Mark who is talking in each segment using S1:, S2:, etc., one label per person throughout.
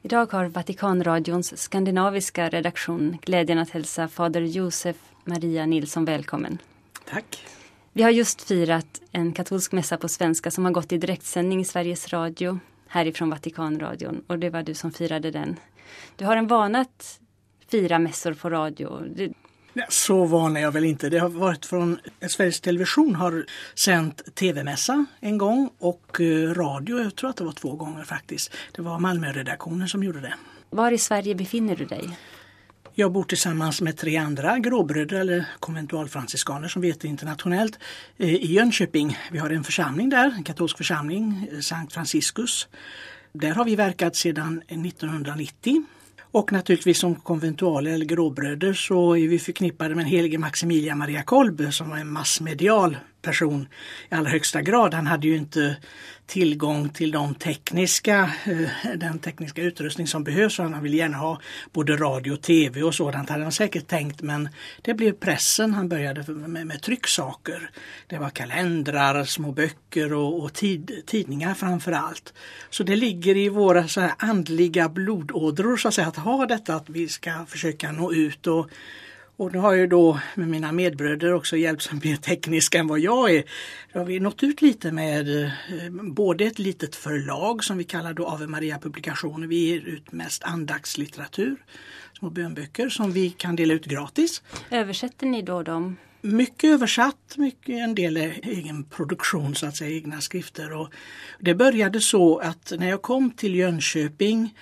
S1: Idag har Vatikanradions skandinaviska redaktion glädjen att hälsa fader Josef Maria Nilsson välkommen.
S2: Tack.
S1: Vi har just firat en katolsk mässa på svenska som har gått i direktsändning i Sveriges Radio härifrån Vatikanradion, och det var du som firade den. Du har en vana att fira mässor på radio.
S2: Så van är jag väl inte. Det har varit från Sveriges Television har sänt tv-mässa en gång och radio, jag tror att det var 2 gånger faktiskt. Det var Malmö-redaktionen som gjorde det.
S1: Var i Sverige befinner du dig?
S2: Jag bor tillsammans med 3 andra gråbröder eller konventualfranciskaner som vi heter internationellt i Jönköping. Vi har en församling där, en katolsk församling, Sankt Franciscus. Där har vi verkat sedan 1990. Och naturligtvis som konventualer eller gråbröder så är vi förknippade med helige Maximilian Maria Kolbe som var en massmedial person i allra högsta grad. Han hade ju inte tillgång till den tekniska utrustning som behövs. Han ville gärna ha både radio och tv och sådant hade han säkert tänkt, men det blev pressen. Han började med trycksaker. Det var kalendrar, små böcker och tidningar framför allt. Så det ligger i våra så här andliga blodådror så att säga, att ha detta att vi ska försöka nå ut. Och nu har jag då med mina medbröder också hjälpt som mer tekniska än vad jag är. Då har vi nått ut lite med både ett litet förlag som vi kallar då Ave Maria Publikationer. Vi ger ut mest andaktslitteratur, små bönböcker som vi kan dela ut gratis.
S1: Översätter ni då dem?
S2: Mycket översatt, en del är egen produktion så att säga, egna skrifter. Och det började så att när jag kom till Jönköping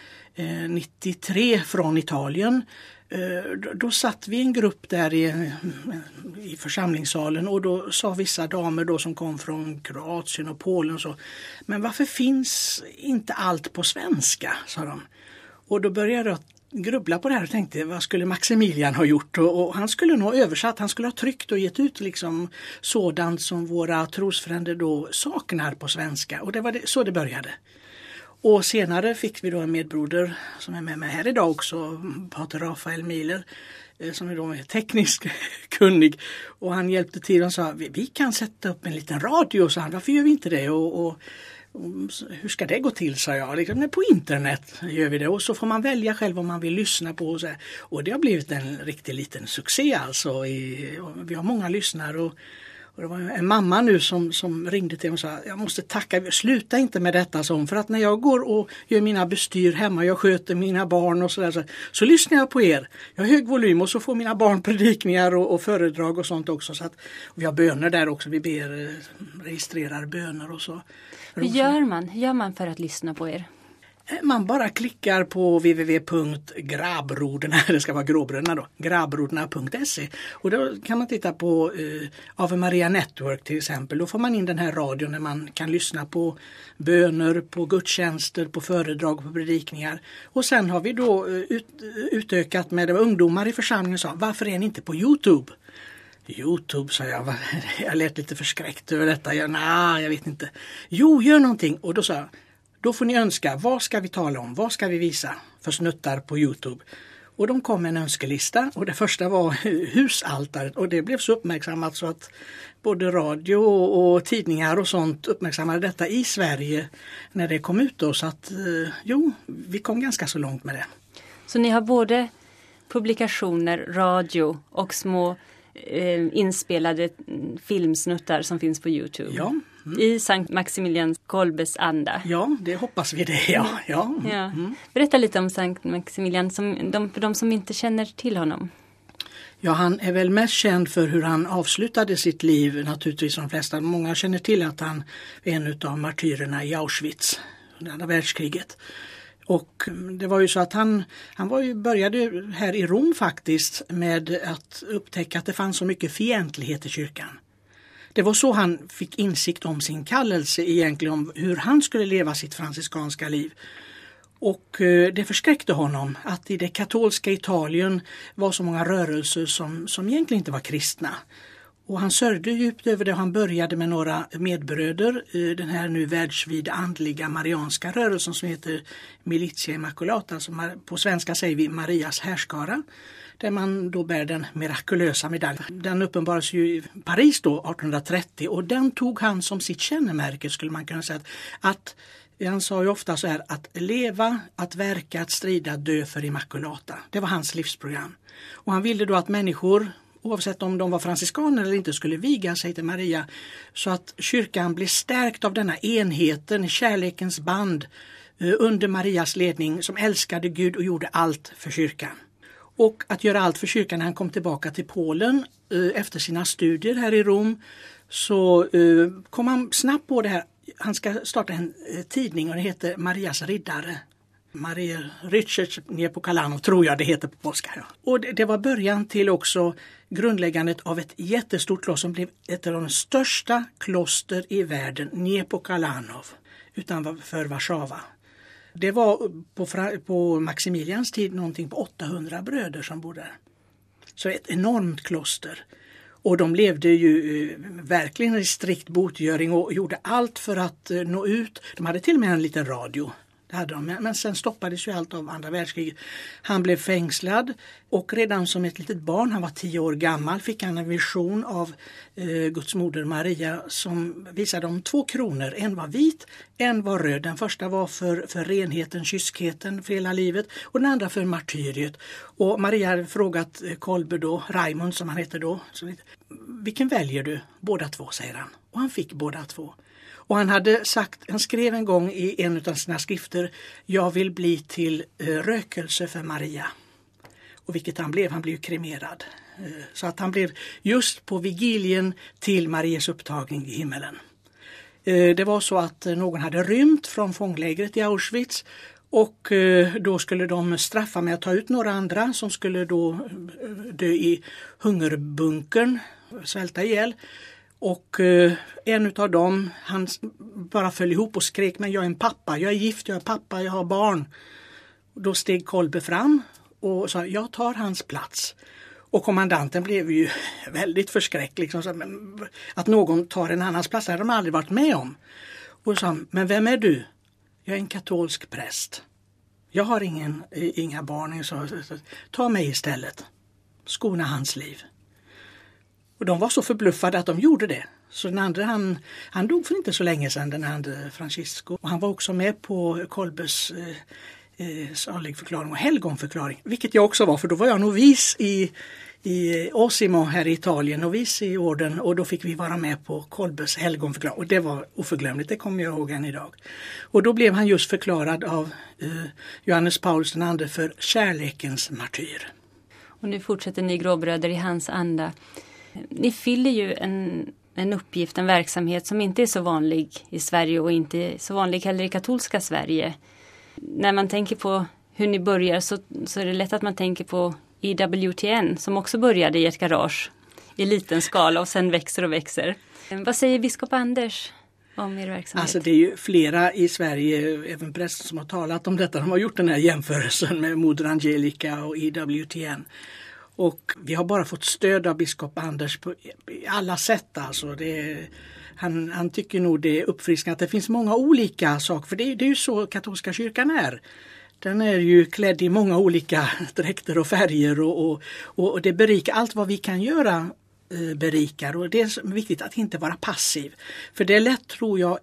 S2: 93 från Italien, då satt vi en grupp där i församlingssalen och då sa vissa damer då som kom från Kroatien och Polen och så, men varför finns inte allt på svenska, sa de. Och då började jag grubbla på det här och tänkte, vad skulle Maximilian ha gjort? Och han skulle nog översatt, han skulle ha tryckt och gett ut liksom sådant som våra trosfränder då saknar på svenska. Och det var så det började. Och senare fick vi då en medbroder som är med mig här idag också, pater Rafael Miller, som är då tekniskt kunnig. Och han hjälpte till och sa, vi kan sätta upp en liten radio, så han, varför gör vi inte det? Och hur ska det gå till, sa jag. Liksom, på internet gör vi det och så får man välja själv vad man vill lyssna på. Och det har blivit en riktigt liten succé alltså. Vi har många lyssnare och det var en mamma nu som ringde till mig och sa, jag måste tacka, sluta inte med detta, för att när jag går och gör mina bestyr hemma, jag sköter mina barn och så lyssnar jag på er. Jag har hög volym och så får mina barn predikningar och föredrag och sånt också. Så att, och vi har böner där också, vi registrerar böner och så.
S1: Hur gör man för att lyssna på er?
S2: Man bara klickar på www.grabroderna, det ska vara gråbröderna då, grabroderna.se, och då kan man titta på Ave Maria Network till exempel. Då får man in den här radion när man kan lyssna på böner, på gudstjänster, på föredrag, på predikningar. Och sen har vi då utökat med ungdomar i församlingen och sa, varför är ni inte på YouTube? YouTube, sa jag. Jag lät lite förskräckt över detta. Jag vet inte. Jo, gör någonting. Och då sa jag, då får ni önska, vad ska vi tala om? Vad ska vi visa för snuttar på YouTube? Och de kom med en önskelista och det första var husaltaret. Och det blev så uppmärksammat så att både radio och tidningar och sånt uppmärksammade detta i Sverige när det kom ut då. Så att vi kom ganska så långt med det. Så
S1: ni har både publikationer, radio och små inspelade filmsnuttar som finns på YouTube?
S2: Ja.
S1: I Sankt Maximilian Kolbes anda.
S2: Ja, det hoppas vi det. Ja.
S1: Berätta lite om Sankt Maximilian för de som inte känner till honom.
S2: Ja, han är väl mest känd för hur han avslutade sitt liv, naturligtvis de flesta. Många känner till att han är en av martyrerna i Auschwitz under andra världskriget. Och det var ju så att han började här i Rom faktiskt med att upptäcka att det fanns så mycket fientlighet i kyrkan. Det var så han fick insikt om sin kallelse egentligen, om hur han skulle leva sitt franciskanska liv. Och det förskräckte honom att i det katolska Italien var så många rörelser som egentligen inte var kristna. Och han sörjde djupt över det. Han började med några medbröder, den här nu världsvida andliga marianska rörelsen som heter Militia Immaculata, som på svenska säger vi Marias härskara, där man då bär den mirakulösa medaljen. Den uppenbarades ju i Paris då 1830 och den tog han som sitt kännemärke, skulle man kunna säga, att Han sa ju ofta så här att leva, att verka, att strida, dö för Immaculata. Det var hans livsprogram. Och han ville då att människor, oavsett om de var franciskaner eller inte, skulle viga sig till Maria, så att kyrkan blev stärkt av denna enheten, kärlekens band under Marias ledning, som älskade Gud och gjorde allt för kyrkan. Och att göra allt för kyrkan när han kom tillbaka till Polen efter sina studier här i Rom, så kom han snabbt på det här. Han ska starta en tidning och det heter Marias riddare. Maria Richards Niepokalano tror jag det heter på polska. Ja. Och det var början till också grundläggandet av ett jättestort kloster som blev ett av de största kloster i världen, Niepokalanów, utanför Warszawa. Det var på Maximilians tid någonting på 800 bröder som bodde där. Så ett enormt kloster. Och de levde ju verkligen i strikt botgöring och gjorde allt för att nå ut. De hade till och med en liten radio. Det hade de. Men sen stoppades ju allt av andra världskriget. Han blev fängslad och redan som ett litet barn, han var 10 år gammal, fick han en vision av Guds moder Maria som visade om 2 kronor. En var vit, en var röd. Den första var för renheten, kyskheten för hela livet och den andra för martyriet. Och Maria hade frågat Kolbe då, Raimund som han hette då, vilken väljer du? Båda 2, säger han. Och han fick båda 2. Och han skrev en gång i en av sina skrifter, jag vill bli till rökelse för Maria. Och vilket han blev ju kremerad. Så att han blev just på vigilien till Marias upptagning i himmelen. Det var så att någon hade rymt från fånglägret i Auschwitz och då skulle de straffa med att ta ut några andra som skulle då dö i hungerbunkern, svälta ihjäl. Och en av dem, han bara föll ihop och skrek, men jag är en pappa, jag är gift, jag är pappa, jag har barn. Och då steg Kolbe fram och sa, jag tar hans plats. Och kommandanten blev ju väldigt förskräckt, liksom, att någon tar en annans plats, det hade de aldrig varit med om. Och sa, men vem är du? Jag är en katolsk präst. Jag har inga barn, så ta mig istället. Skona hans liv. Och de var så förbluffade att de gjorde det. Så den andra, han dog för inte så länge sedan, den andra Francisco. Och han var också med på Kolbes saligförklaring och helgonförklaring. Vilket jag också var, för då var jag novis i Osimo här i Italien, novis i orden. Och då fick vi vara med på Kolbes helgonförklaring. Och det var oförglömligt, det kommer jag ihåg än idag. Och då blev han just förklarad av Johannes Paulus II för kärlekens martyr.
S1: Och nu fortsätter ni gråbröder i hans anda. Ni fyller ju en uppgift, en verksamhet som inte är så vanlig i Sverige och inte så vanlig heller i katolska Sverige. När man tänker på hur ni börjar så är det lätt att man tänker på IWTN som också började i ett garage i liten skala och sen växer och växer. Vad säger biskop Anders om er verksamhet?
S2: Alltså det är ju flera i Sverige, även präster som har talat om detta. De har gjort den här jämförelsen med Moder Angelica och IWTN. Och vi har bara fått stöd av biskop Anders på alla sätt. Alltså han tycker nog det är uppfriskande att det finns många olika saker. För det är ju så katolska kyrkan är. Den är ju klädd i många olika dräkter och färger. Och det berikar allt vad vi kan göra berikar. Och det är viktigt att inte vara passiv. För det är lätt tror jag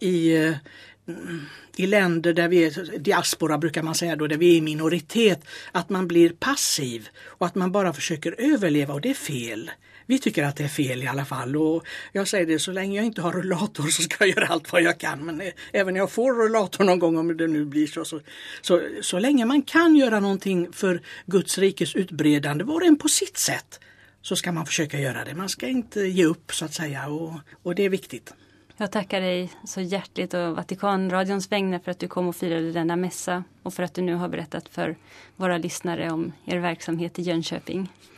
S2: i länder där vi är diaspora brukar man säga då, där vi är i minoritet, att man blir passiv och att man bara försöker överleva och det är fel. Vi tycker att det är fel i alla fall och jag säger det, så länge jag inte har rullator så ska jag göra allt vad jag kan, men även när jag får rullator någon gång om det nu blir så länge man kan göra någonting för Guds rikes utbredande, var och en på sitt sätt, så ska man försöka göra det. Man ska inte ge upp så att säga och det är viktigt.
S1: Jag tackar dig så hjärtligt och Vatikanradions vägnar för att du kom och firade denna mässa och för att du nu har berättat för våra lyssnare om er verksamhet i Jönköping.